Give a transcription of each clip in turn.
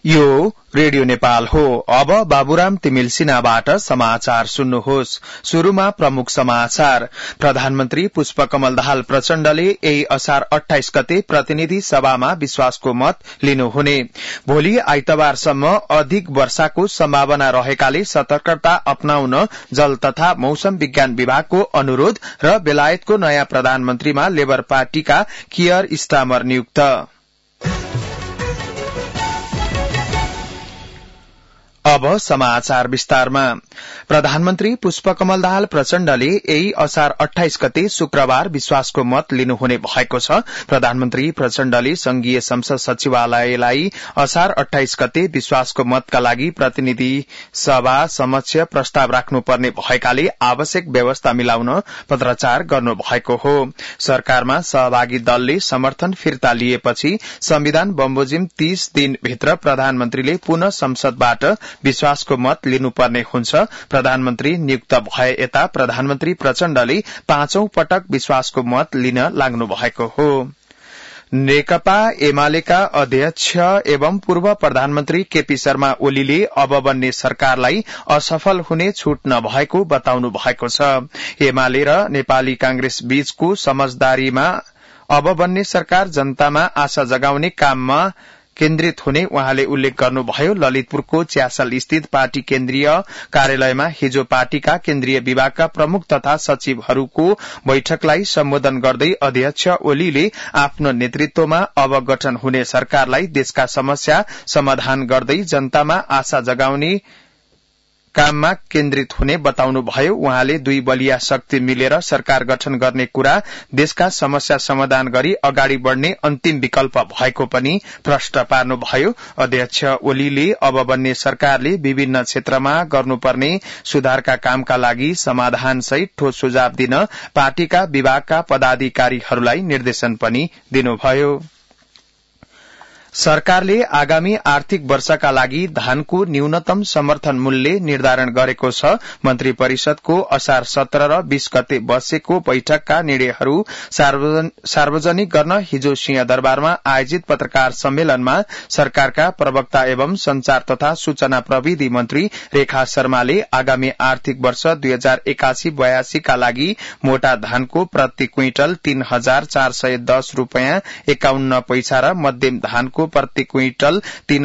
यो रेडियो नेपाल हो। अब बाबुराम तिमिल सिन्हाबाट समाचार सुन्नुहोस्। शुरूमा प्रमुख समाचार। प्रधानमन्त्री पुष्पकमल दाहाल प्रचण्डले यही असार 28 गते प्रतिनिधि सभामा विश्वासको मत लिनुहुने। भोलि आइतबारसम्म अधिक वर्षाको सम्भावना रहेकाले सतर्कता अपनाउन जल तथा मौसम विज्ञान विभागको अनुरोध र बेलायतको नयाँ प्रधानमन्त्रीमा लेबर पार्टीका कियर स्टामर नियुक्त। अब समाचार विस्तारमा। प्रधानमन्त्री पुष्पकमल दाहाल प्रचण्डले यही असार 28 गते शुक्रबार विश्वासको मत लिनुहुने भएको छ। प्रधानमन्त्री प्रचण्डले संघीय संसद सचिवालयलाई असार 28 गते विश्वासको मतका लागि प्रतिनिधि सभा समक्ष प्रस्ताव राख्नुपर्ने भएकाले आवश्यक व्यवस्था मिलाउन पत्राचार गर्नु भएको हो। सरकारमा सहभागी दलले समर्थन फिर्ता लिएपछि संविधान बमोजिम 30 दिनभित्र प्रधानमन्त्रीले पुनः संसदबाट विश्वासको मत लिनुपर्ने हुन्छ। प्रधानमन्त्री नियुक्त भए यता प्रधानमन्त्री प्रचण्डले 5औं पटक विश्वासको मत लिन लाग्नु भएको हो। नेकपा एमालेका अध्यक्ष एवं पूर्व प्रधानमन्त्री केपी शर्मा ओलीले अब बन्ने सरकारलाई असफल हुने छूट नभएको बताउनु भएको छ। एमाले र नेपाली कांग्रेस बीचको समझदारीमा अब बन्ने सरकार जनतामा आशा जगाउने काममा केन्द्रित हुने उहाँले उल्लेख गर्नुभयो। ललितपुरको च्यासल स्थित पार्टी केन्द्रीय कार्यालयमा हिजो पार्टीका केन्द्रीय विभागका प्रमुख तथा सचिवहरूको बैठकलाई सम्बोधन गर्दै अध्यक्ष ओलीले आफ्नो नेतृत्वमा अब गठन हुने सरकारलाई देशका समस्या समाधान गर्दै जनतामा आशा जगाउने काममा केन्द्रित हुने बताउनुभयो। उहाँले दुई बलिया शक्ति मिलेर सरकार गठन गर्ने कुरा देशका समस्या समाधान गरी अगाडि बढ़ने अन्तिम विकल्प भएको पनि प्रश्न पार्नुभयो। अध्यक्ष ओलीले अब बन्ने सरकारले विभिन्न क्षेत्रमा गर्नुपर्ने सुधारका कामका लागि समाधानसहित ठोस सुझाव दिन पार्टीका विभागका पदाधिकारीहरूलाई निर्देशन पनि दिनुभयो। सरकारले आगामी आर्थिक वर्षका लागि धानको न्यूनतम समर्थन मूल्य निर्धारण गरेको छ। मन्त्री परिषदको असार 17 र 20 गते बसेको बैठकका निर्णयहरू सार्वजनिक गर्न हिजो सिंहदरबारमा आयोजित पत्रकार सम्मेलनमा सरकारका प्रवक्ता एवं संचार तथा सूचना प्रविधि मन्त्री रेखा शर्माले आगामी आर्थिक वर्ष 2081-82 का लागि मोटा धानको प्रति क्विन्टल 3,410 रूपियाँ 51 पैसा र मध्यम धानको प्रति क्विन्टल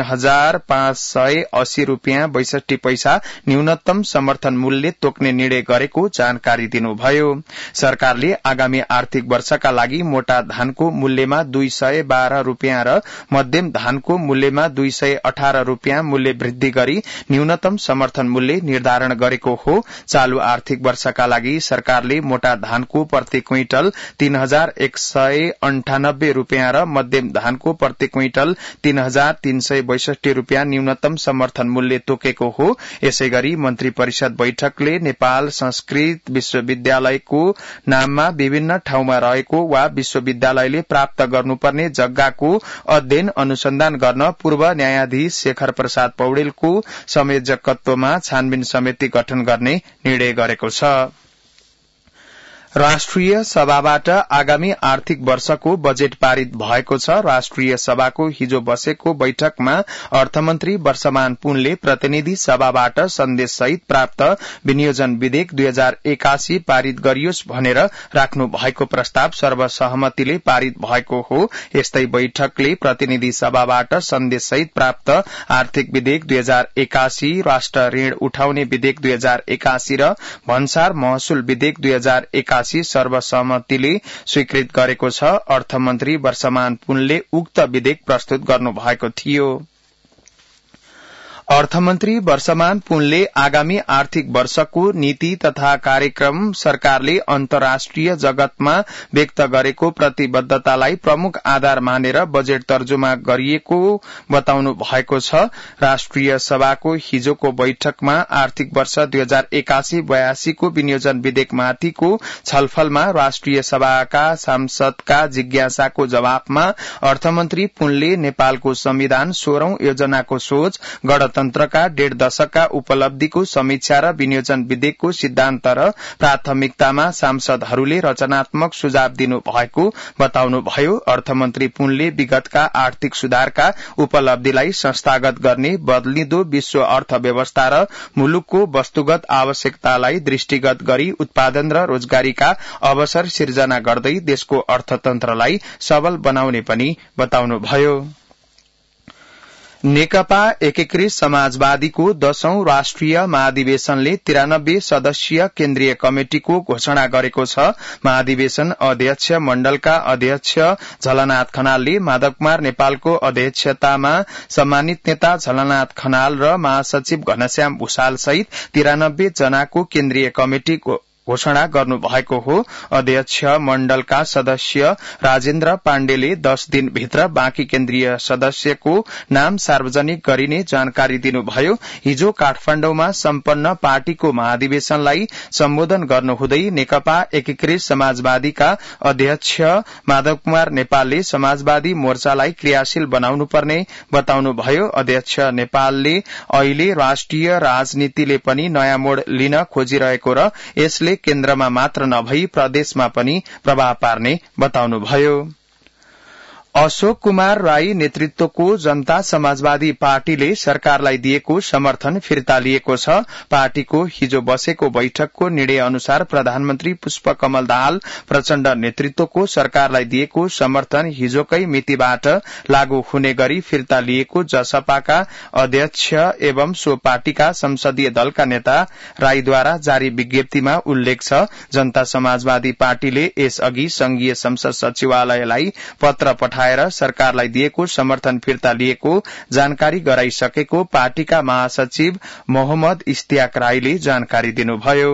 3,580 रूपियाँ 62 पैसा न्यूनतम समर्थन मूल्य तोक्ने निर्णय गरेको जानकारी दिनुभयो। सरकारले आगामी आर्थिक वर्षका लागि मोटा धानको मूल्यमा 212 रूपियाँ र मध्यम धानको मूल्यमा 218 रूपियाँ मूल्य वृद्धि गरी न्यूनतम समर्थन मूल्य निर्धारण गरेको हो। चालू आर्थिक वर्षका लागि सरकारले मोटा धानको प्रति क्विन्टल 3,198 रूपियाँ र मध्यम धानको प्रति क्विन्टल 3,362 रूपियाँ न्यूनतम समर्थन मूल्य तोकेको हो। यसैगरी मन्त्री परिषद बैठकले नेपाल संस्कृत विश्वविद्यालयको नाममा विभिन्न ठाउँमा रहेको वा विश्वविद्यालयले प्राप्त गर्नुपर्ने जग्गाको अध्ययन अनुसन्धान गर्न पूर्व न्यायाधीश शेखर प्रसाद पौडेलको संयोजकत्वमा छानबिन समिति गठन गर्ने निर्णय गरेको छ। राष्ट्रिय सभाबाट आगामी आर्थिक वर्षको बजेट पारित भएको छ। राष्ट्रिय सभाको हिजो बसेको बैठकमा अर्थमन्त्री वर्षमान पुनले प्रतिनिधि सभाबाट सन्देशसहित प्राप्त विनियोजन विधेयक 2081 पारित गरियोस् भनेर राख्नु भएको प्रस्ताव सर्वसहमतिले पारित भएको हो। यस्तै बैठकले प्रतिनिधि सभाबाट सन्देशसहित प्राप्त आर्थिक विधेयक 2081, राष्ट्र ऋण उठाउने विधेयक 2081 र भन्सार महसुल विधेयक 2081 सर्वसम्मतिले स्वीकृत गरेको छ। अर्थमन्त्री वर्षमान पुनले उक्त विधेयक प्रस्तुत गर्नु भएको थियो। अर्थमन्त्री वर्षमान पुनले आगामी आर्थिक वर्षको नीति तथा कार्यक्रम सरकारले अन्तर्राष्ट्रिय जगतमा व्यक्त गरेको प्रतिबद्धतालाई प्रमुख आधार मानेर बजेट तर्जुमा गरिएको बताउनु भएको छ। राष्ट्रिय सभाको हिजोको बैठकमा आर्थिक वर्ष 2081-82 को विनियोजन विधेयकमाथिको छलफलमा राष्ट्रिय सभाका सांसदका जिज्ञासाको जवाफमा अर्थमन्त्री पुनले नेपालको संविधान 16औं योजनाको सोच गणतन्त्र लोकतन्त्रका 1.5 दशकका उपलब्धिको समीक्षा र विनियोजन विधेयकको सिद्धान्त र प्राथमिकतामा सांसदहरूले रचनात्मक सुझाव दिनु भएको बताउनुभयो। अर्थमन्त्री पुनले विगतका आर्थिक सुधारका उपलब्धिलाई संस्थागत गर्ने, बदलिदो विश्व अर्थव्यवस्था र मुलुकको वस्तुगत आवश्यकतालाई दृष्टिगत गरी उत्पादन र रोजगारीका अवसर सिर्जना गर्दै देशको अर्थतन्त्रलाई सबल बनाउने पनि बताउनुभयो। नेकपा एकीकृत समाजवादीको 10औं राष्ट्रिय महाधिवेशनले 93 सदस्यीय केन्द्रीय कमिटिको घोषणा गरेको छ। महाधिवेशन अध्यक्ष मण्डलका अध्यक्ष झलनाथ खनालले माधव कुमार नेपालको अध्यक्षतामा सम्मानित नेता झलनाथ खनाल र महासचिव घनश्याम भूषाल सहित 93 जनाको केन्द्रीय कमिटिको घोषणा गर्नुभएको हो। अध्यक्ष मण्डलका सदस्य राजेन्द्र पाण्डेले 10 दिनभित्र बाँकी केन्द्रीय सदस्यको नाम सार्वजनिक गरिने जानकारी दिनुभयो। हिजो काठमाडौँमा सम्पन्न पार्टीको महाधिवेशनलाई सम्बोधन गर्नुहुँदै नेकपा एकीकृत समाजवादीका अध्यक्ष माधव कुमार नेपालले समाजवादी मोर्चालाई क्रियाशील बनाउनुपर्ने बताउनुभयो। अध्यक्ष नेपालले अहिले राष्ट्रिय राजनीतिले पनि नयाँ मोड़ लिन खोजिरहेको र यसले केन्द्रमा मात्र नभई प्रदेशमा पनि प्रभाव पार्ने बताउनुभयो। अशोक कुमार राई नेतृत्वको जनता समाजवादी पार्टीले सरकारलाई दिएको समर्थन फिर्ता लिएको छ। पार्टीको हिजो बसेको बैठकको निर्णय अनुसार प्रधानमन्त्री पुष्पकमल दाहाल प्रचण्ड नेतृत्वको सरकारलाई दिएको समर्थन हिजोकै मितिबाट लागू हुने गरी फिर्ता लिएको जसपाका अध्यक्ष एवं सो पार्टीका संसदीय दलका नेता राईद्वारा जारी विज्ञप्तिमा उल्लेख छ। जनता समाजवादी पार्टीले यसअघि संघीय संसद सचिवालयलाई पत्र पठाएर सरकारलाई दिएको समर्थन फिर्ता लिएको जानकारी गराइसकेको पार्टीका महासचिव मोहम्मद इस्तियाक राईले जानकारी दिनुभयो।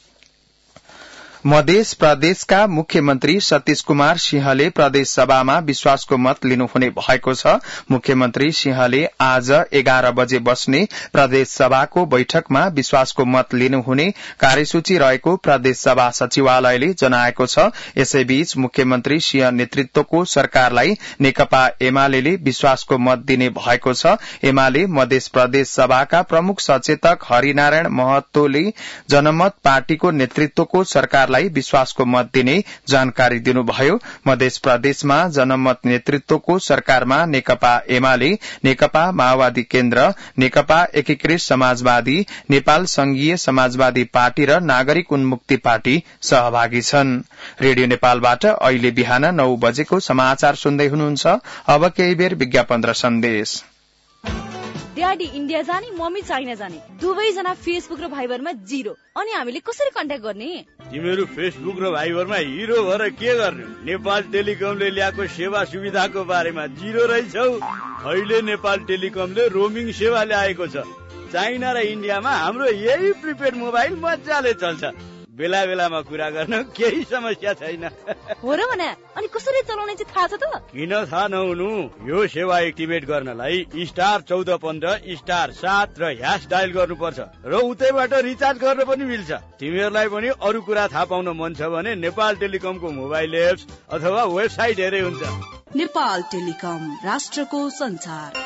मध्य प्रदेशका मुख्यमन्त्री सतीश कुमार सिंहले प्रदेश सभामा विश्वासको मत लिनुहुने भएको छ। मुख्यमन्त्री सिंहले आज 11 बजे बस्ने प्रदेश सभाको बैठकमा विश्वासको मत लिनुहुने कार्यसूची रहेको प्रदेश सभा सचिवालयले जनाएको छ। यसैबीच मुख्यमन्त्री सिंह नेतृत्वको सरकारलाई नेकपा एमाले विश्वासको मत दिने भएको छ। एमाले मध्य प्रदेश सभाका प्रमुख सचेतक हरिनारायण महतोले जनमत पार्टीको नेतृत्वको सरकार विश्वासको मत दिने जानकारी दिनुभयो। मध्य प्रदेशमा जनमत नेतृत्वको सरकारमा नेकपा एमाले, नेकपा माओवादी केन्द्र, नेकपा एकीकृत समाजवादी, नेपाल संघीय समाजवादी पार्टी र नागरिक उन्मुक्ति पार्टी सहभागी छन्। रेडियो नेपालबाट अहिले बिहान 9 बजेको समाचार सुन्दै हुनुहुन्छ। अब केही बेर विज्ञापन र सन्देश। ड्याडी इन्डिया जाने, मम्मी चाइना जाने, दुवैजना फेसबुक र भाइबरमा 0। अनि हामीले कसरी कन्ट्याक्ट गर्ने? तिमीहरू फेसबुक र भाइबरमा हिरो भएर के गर्ने? नेपाल टेलिकमले ल्याएको सेवा सुविधाको बारेमा 0 रहेछौ। अहिले नेपाल टेलिकमले रोमिङ सेवा ल्याएको छ। चाइना र इन्डियामा हाम्रो यही प्रिपेड मोबाइल मजाले चल्छ। बेला बेलामा कुरा गर्न केही समस्या छैन। हो र भने अनि कसरी चलाउने चाहिँ थाहा छ त? किन थाहा नहुनु? यो सेवा एक्टिभेट गर्नलाई *1415 *7 र # डायल गर्नुपर्छ र उतैबाट रिचार्ज गर्न पनि मिल्छ। तिमीहरूलाई पनि अरू कुरा थाहा पाउन मन छ भने नेपाल टेलिकमको मोबाइल एप्स अथवा वेबसाइट हेरे हुन्छ। नेपाल टेलिकम, राष्ट्रको संचार।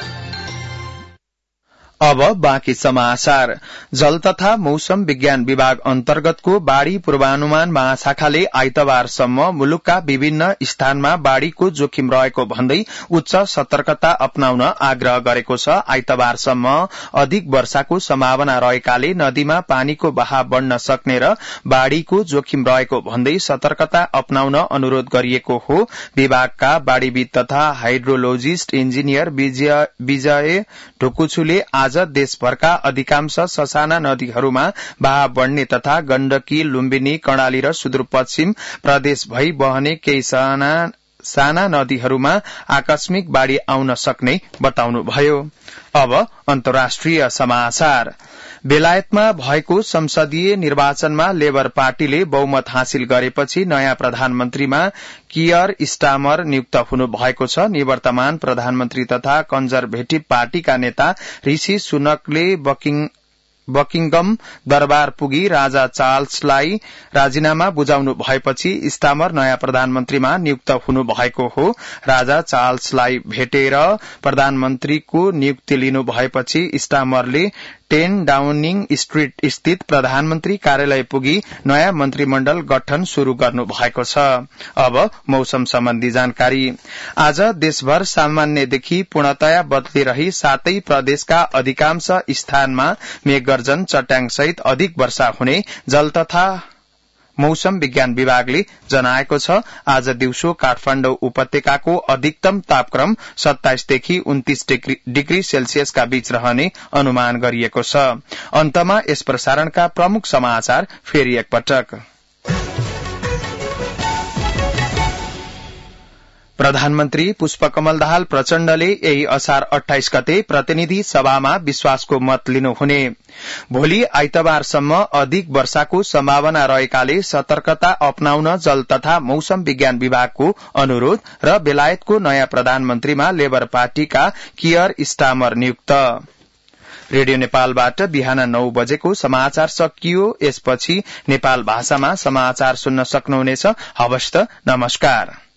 अब बाँकी समाचार। जल तथा मौसम विज्ञान विभाग अन्तर्गतको बाढ़ी पूर्वानुमान महाशाखाले आइतबारसम्म मुलुकका विभिन्न स्थानमा बाढ़ीको जोखिम रहेको भन्दै उच्च सतर्कता अपनाउन आग्रह गरेको छ। आइतबारसम्म अधिक वर्षाको सम्भावना रहेकाले नदीमा पानीको बहाव बढ़न सक्ने र बाढ़ीको जोखिम रहेको भन्दै सतर्कता अपनाउन अनुरोध गरिएको हो। विभागका बाढ़ीविद तथा हाइड्रोलोजिस्ट इन्जिनियर विजय ढुकुछुले आज देशभरका अधिकांश ससाना नदीहरूमा बहाव बढ़ने तथा गण्डकी, लुम्बिनी, कर्णाली र सुदूरपश्चिम प्रदेश भई बहने केही साना नदीहरूमा आकस्मिक बाढ़ी आउन सक्ने बताउनुभयो। अब अन्तर्राष्ट्रिय समाचार। बेलायतमा भएको संसदीय निर्वाचनमा लेबर पार्टीले बहुमत हासिल गरेपछि नयाँ प्रधानमन्त्रीमा कियर स्टामर नियुक्त हुनु भएको छ। निवर्तमान प्रधानमन्त्री तथा कन्जर्भेटिभ पार्टीका नेता ऋषि सुनकले बकिङगम दरबार पुगी राजा चार्ल्सलाई राजीनामा बुझाउनु भएपछि स्टामर नयाँ प्रधानमन्त्रीमा नियुक्त हुनु भएको हो। राजा चार्ल्सलाई भेटेर प्रधानमन्त्रीको नियुक्ति लिनु भएपछि स्टामरले 10 डाउनिङ स्ट्रीट स्थित प्रधानमन्त्री कार्यालय पुगी नयाँ मन्त्रीमण्डल गठन शुरू गर्नु भएको छ। अब मौसम सम्बन्धी जानकारी। आज देशभर सामान्यदेखि पूर्णतया बदलिरही सातै प्रदेशका अधिकांश स्थानमा मेघगर्जन चट्याङ सहित अधिक वर्षा हुने जल तथा मौसम विज्ञान विभागले जनाएको छ। आज दिउँसो काठमाडौँ उपत्यकाको अधिकतम तापक्रम 27 देखि 29 डिग्री सेल्सियसका बीच रहने अनुमान गरिएको छ। अन्तमा यस प्रसारणका प्रमुख समाचार फेरि एकपटक। प्रधानमन्त्री पुष्पकमल दाहाल प्रचण्डले यही असार 28 गते प्रतिनिधि सभामा विश्वासको मत लिनुहुने। भोलि आइतबारसम्म अधिक वर्षाको सम्भावना रहेकाले सतर्कता अपनाउन जल तथा मौसम विज्ञान विभागको अनुरोध र बेलायतको नयाँ प्रधानमन्त्रीमा लेबर पार्टीका कियर स्टामर नियुक्त। रेडियो नेपालबाट बिहान 9 बजेको समाचार सकियो। यसपछि नेपाल भाषामा समाचार सुन्न सक्नुहुनेछ। हवस् त, नमस्कार।